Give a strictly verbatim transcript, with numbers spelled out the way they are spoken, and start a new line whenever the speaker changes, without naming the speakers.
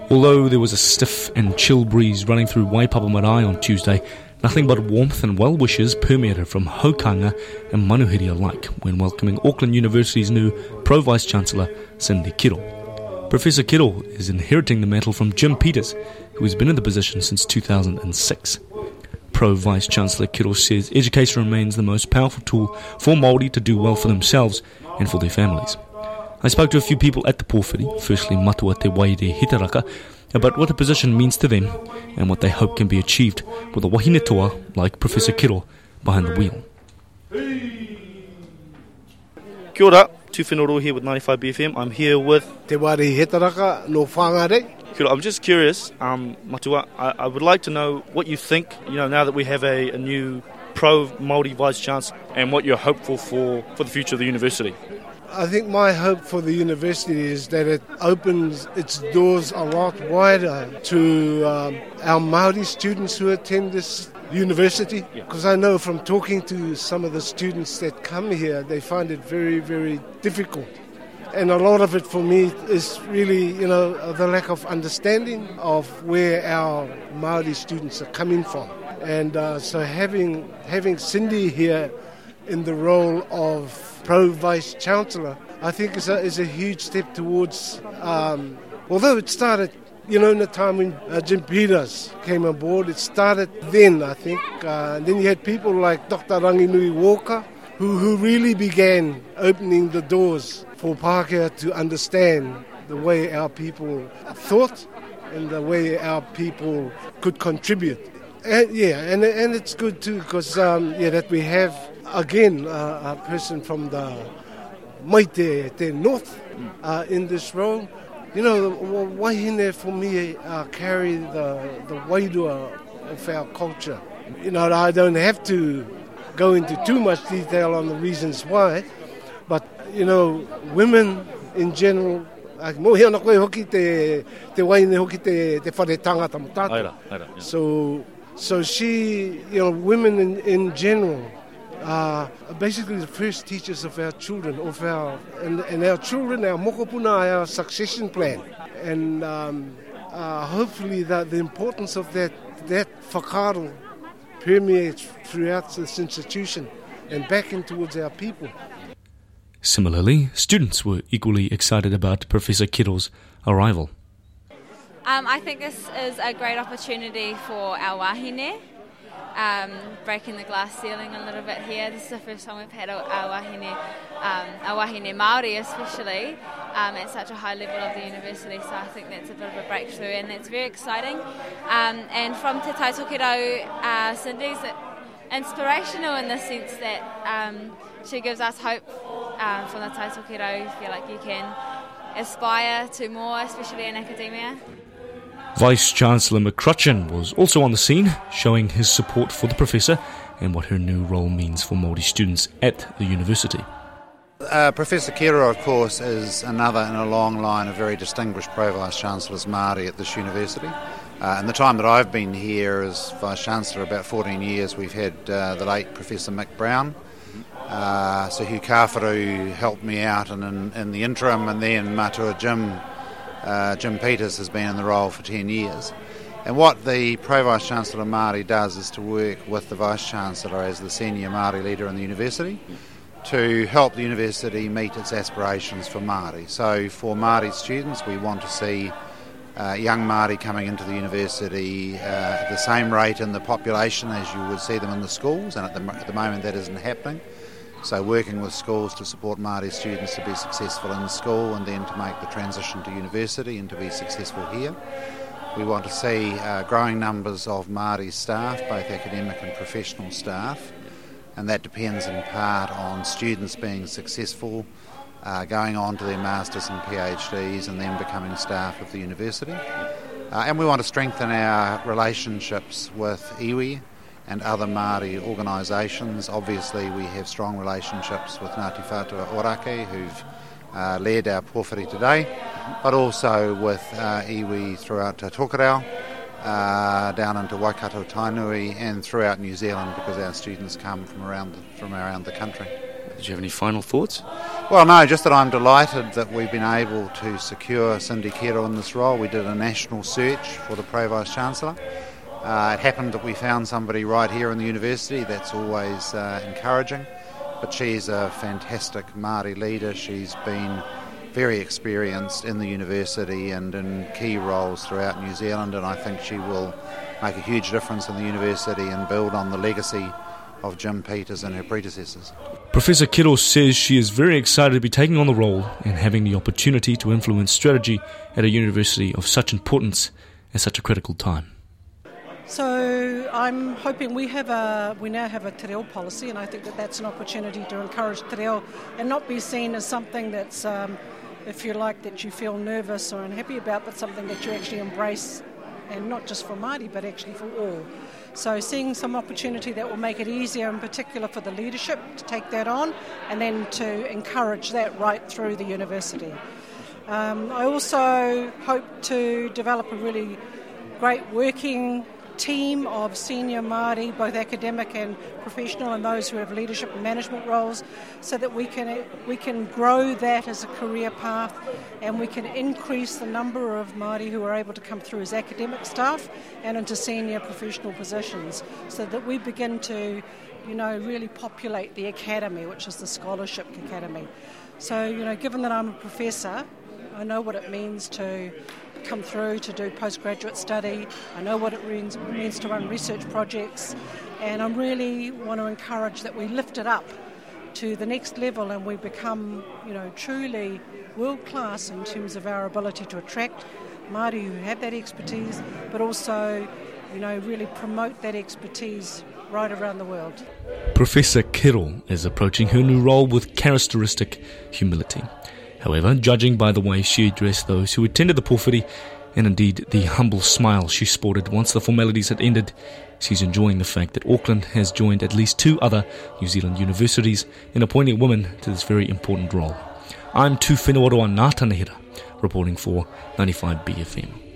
Although there was a stiff and chill breeze running through Waipapa Marae on Tuesday, nothing but warmth and well wishes permeated from Haukanga and Manuhiri alike when welcoming Auckland University's new Pro-Vice-Chancellor, Cindy Kiro. Professor Kiro is inheriting the mantle from Jim Peters, who has been in the position since two thousand six. Pro-Vice-Chancellor Kiro says education remains the most powerful tool for Māori to do well for themselves and for their families. I spoke to a few people at the pōwhiri, firstly Matua Te Waire Hitaraka, about what the position means to them and what they hope can be achieved with a wahine toa like Professor Kiro behind the wheel.
Kia ora, Tuwhenoro here with ninety-five B F M. I'm here with
Te Waire Hitaraka no whangare.
Kia ora. I'm just curious, um, Matua, I, I would like to know what you think, you know, now that we have a, a new pro-Māori Vice-Chancellor and what you're hopeful for for the future of the university.
I think my hope for the university is that it opens its doors a lot wider to um, our Māori students who attend this university. Because I know from talking to some of the students that come here, they find it very, very difficult. And a lot of it for me is really, you know, the lack of understanding of where our Māori students are coming from. And uh, so having having Cindy here in the role of Pro-Vice-Chancellor, I think is a, is a huge step towards, um, although it started, you know, in the time when uh, Jim Peters came on board, it started then, I think. Uh, and then you had people like Doctor Ranginui Walker, who, who really began opening the doors for Pākehā to understand the way our people thought and the way our people could contribute. And, yeah, and and it's good too, because um, yeah, that we have again uh, a person from the Maite Te North uh, in this role. You know, the wahine for me uh, carry the the wairua of our culture. You know, I don't have to go into too much detail on the reasons why, but you know, women in general. Mohi ana koe hoki te te waine hoki te te whare tangata mo tātou. So so she, you know, women in in general are basically the first teachers of our children, of our and, and our children, our mokopuna, our succession plan, and um, uh, hopefully that the importance of that that whakaaro permeates throughout this institution and back in towards our people.
Similarly, students were equally excited about Professor Kiro's arrival.
Um, I think this is a great opportunity for our wahine, um, breaking the glass ceiling a little bit here. This is the first time we've had a, a wahine, um, a wahine Māori especially, um, at such a high level of the university, so I think that's a bit of a breakthrough and that's very exciting. Um, and from Te Taitokero, uh, Cindy's inspirational in the sense that um, she gives us hope um, from the Taitokero. You feel like you can aspire to more, especially in academia.
Vice-Chancellor McCrutchen was also on the scene, showing his support for the professor and what her new role means for Māori students at the university.
Uh, Professor Kiro, of course, is another in a long line of very distinguished Pro-Vice-Chancellors Māori at this university. Uh, in the time that I've been here as Vice-Chancellor, about fourteen years, we've had uh, the late Professor Mick Brown. Uh, so Hugh Kāwharu helped me out in, in, in the interim, and then Matua Jim uh, Jim Peters has been in the role for ten years. And what the Pro-Vice-Chancellor Māori does is to work with the Vice-Chancellor as the senior Māori leader in the university to help the university meet its aspirations for Māori. So for Māori students, we want to see uh, young Māori coming into the university uh, at the same rate in the population as you would see them in the schools, and at the, at the moment that isn't happening. So working with schools to support Māori students to be successful in school and then to make the transition to university and to be successful here. We want to see uh, growing numbers of Māori staff, both academic and professional staff, and that depends in part on students being successful, uh, going on to their masters and PhDs and then becoming staff of the university. Uh, and we want to strengthen our relationships with iwi and other Māori organisations. Obviously we have strong relationships with Ngāti Whātua Ōrākei, who've uh, led our pōwhiri today, but also with uh, iwi throughout uh, Tokerau, uh, down into Waikato Tainui and throughout New Zealand, because our students come from around the, from around the country.
Did you have any final thoughts?
Well, no, just that I'm delighted that we've been able to secure Cindy Kero in this role. We did a national search for the Pro Vice-Chancellor. Uh, it happened that we found somebody right here in the university. That's always uh, encouraging. But she's a fantastic Māori leader. She's been very experienced in the university and in key roles throughout New Zealand, and I think she will make a huge difference in the university and build on the legacy of Jim Peters and her predecessors.
Professor Kero says she is very excited to be taking on the role and having the opportunity to influence strategy at a university of such importance at such a critical time.
So I'm hoping we have a we now have a te reo policy, and I think that that's an opportunity to encourage te reo and not be seen as something that's, um, if you like, that you feel nervous or unhappy about, but something that you actually embrace, and not just for Māori, but actually for all. So seeing some opportunity that will make it easier, in particular for the leadership, to take that on, and then to encourage that right through the university. Um, I also hope to develop a really great working team of senior Māori, both academic and professional, and those who have leadership and management roles, so that we can we can grow that as a career path, and we can increase the number of Māori who are able to come through as academic staff and into senior professional positions, so that we begin to, you know, really populate the academy, which is the scholarship academy. So, you know, given that I'm a professor, I know what it means to come through to do postgraduate study. I know what it means, means to run research projects, and I really want to encourage that we lift it up to the next level and we become, you know, truly world class in terms of our ability to attract Māori who have that expertise, but also, you know, really promote that expertise right around the world.
Professor Kero is approaching her new role with characteristic humility. However, judging by the way she addressed those who attended the pōwhiri, and indeed the humble smile she sported once the formalities had ended, she's enjoying the fact that Auckland has joined at least two other New Zealand universities in appointing women to this very important role. I'm Tu Whenua Roa Ngā Tanahira, reporting for ninety-five B F M.